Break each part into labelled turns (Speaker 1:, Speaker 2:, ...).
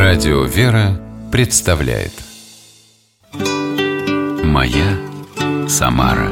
Speaker 1: Радио «Вера» представляет «Моя Самара».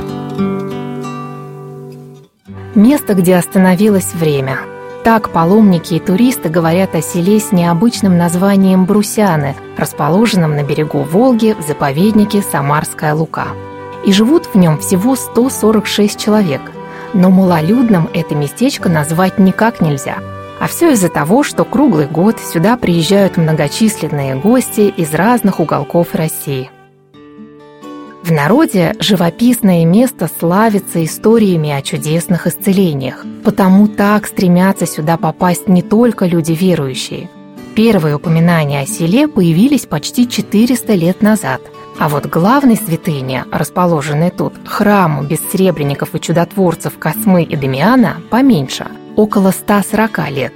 Speaker 2: Место, где остановилось время. Так паломники и туристы говорят о селе с необычным названием Брусяны, расположенном на берегу Волги в заповеднике Самарская Лука. И живут в нем всего 146 человек. Но малолюдным это местечко назвать никак нельзя. А все из-за того, что круглый год сюда приезжают многочисленные гости из разных уголков России. В народе живописное место славится историями о чудесных исцелениях, потому так стремятся сюда попасть не только люди верующие. Первые упоминания о селе появились почти 400 лет назад, а вот главной святыне, расположенной тут, храму бессребренников и чудотворцев Космы и Дамиана, поменьше – около 140 лет.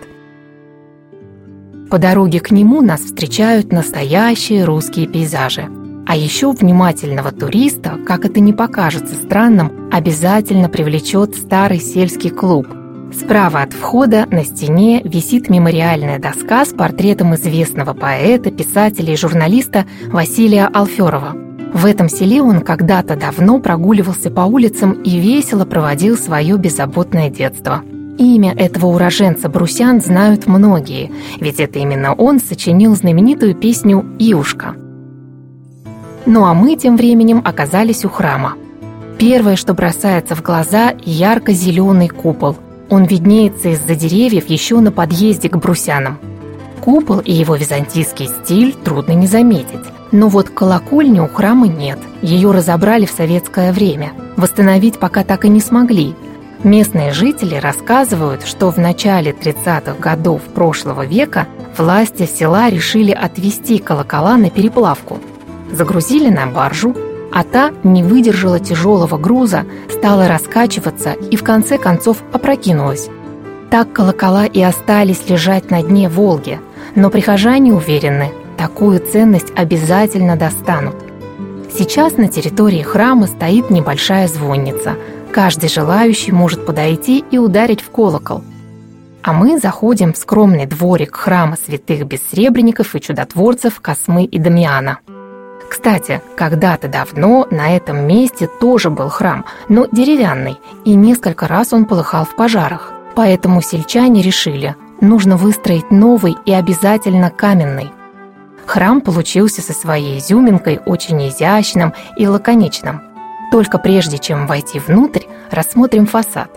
Speaker 2: По дороге к нему нас встречают настоящие русские пейзажи. А еще внимательного туриста, как это не покажется странным, обязательно привлечет старый сельский клуб. Справа от входа на стене висит мемориальная доска с портретом известного поэта, писателя и журналиста Василия Алферова. В этом селе он когда-то давно прогуливался по улицам и весело проводил свое беззаботное детство. Имя этого уроженца Брусян знают многие, ведь это именно он сочинил знаменитую песню «Иушка». Ну а мы тем временем оказались у храма. Первое, что бросается в глаза – ярко-зеленый купол. Он виднеется из-за деревьев еще на подъезде к Брусянам. Купол и его византийский стиль трудно не заметить. Но вот колокольни у храма нет, ее разобрали в советское время. Восстановить пока так и не смогли. Местные жители рассказывают, что в начале 30-х годов прошлого века власти села решили отвезти колокола на переплавку. Загрузили на баржу, а та не выдержала тяжелого груза, стала раскачиваться и в конце концов опрокинулась. Так колокола и остались лежать на дне Волги, но прихожане уверены, такую ценность обязательно достанут. Сейчас на территории храма стоит небольшая звонница. Каждый желающий может подойти и ударить в колокол. А мы заходим в скромный дворик храма святых бессребренников и чудотворцев Космы и Дамиана. Кстати, когда-то давно на этом месте тоже был храм, но деревянный, и несколько раз он полыхал в пожарах. Поэтому сельчане решили, нужно выстроить новый и обязательно каменный. Храм получился со своей изюминкой очень изящным и лаконичным. Только прежде чем войти внутрь, рассмотрим фасад.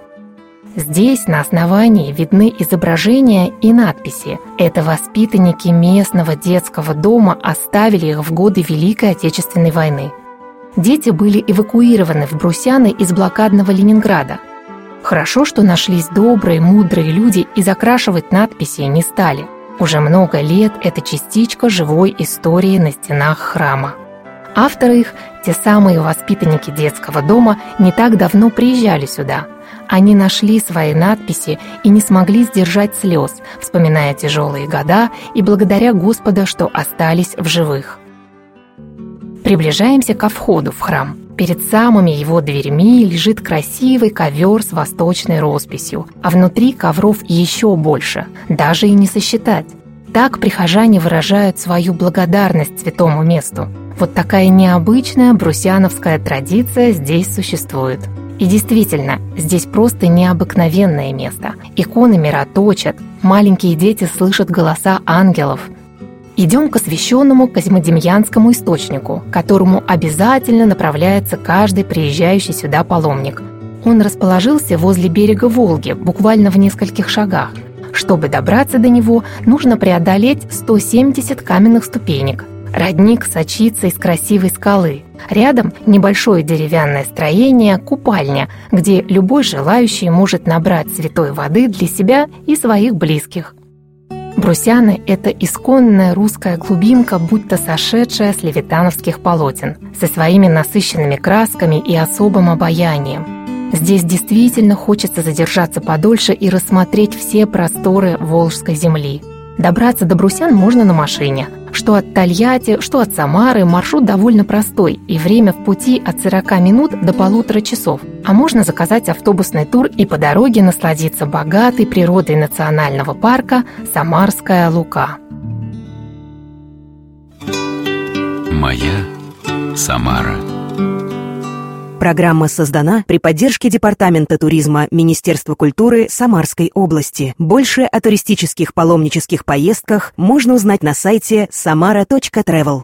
Speaker 2: Здесь на основании видны изображения и надписи. Это воспитанники местного детского дома оставили их в годы Великой Отечественной войны. Дети были эвакуированы в Брусяны из блокадного Ленинграда. Хорошо, что нашлись добрые, мудрые люди и закрашивать надписи не стали. Уже много лет это частичка живой истории на стенах храма. Авторы их, те самые воспитанники детского дома, не так давно приезжали сюда. Они нашли свои надписи и не смогли сдержать слез, вспоминая тяжелые года и благодаря Господа, что остались в живых. Приближаемся ко входу в храм. Перед самыми его дверьми лежит красивый ковер с восточной росписью, а внутри ковров еще больше, даже и не сосчитать. Так прихожане выражают свою благодарность святому месту. Вот такая необычная брусяновская традиция здесь существует. И действительно, здесь просто необыкновенное место. Иконы мироточат, маленькие дети слышат голоса ангелов. Идем к освященному Козьмодемьянскому источнику, к которому обязательно направляется каждый приезжающий сюда паломник. Он расположился возле берега Волги, буквально в нескольких шагах. Чтобы добраться до него, нужно преодолеть 170 каменных ступенек. Родник сочится из красивой скалы. Рядом небольшое деревянное строение, купальня, где любой желающий может набрать святой воды для себя и своих близких. Брусяны – это исконная русская глубинка, будто сошедшая с левитановских полотен, со своими насыщенными красками и особым обаянием. Здесь действительно хочется задержаться подольше и рассмотреть все просторы Волжской земли. Добраться до Брусян можно на машине. Что от Тольятти, что от Самары маршрут довольно простой, и время в пути от 40 минут до 1,5 часов. А можно заказать автобусный тур и по дороге насладиться богатой природой национального парка Самарская Лука.
Speaker 1: Моя Самара.
Speaker 3: Программа создана при поддержке Департамента туризма Министерства культуры Самарской области. Больше о туристических паломнических поездках можно узнать на сайте samara.travel.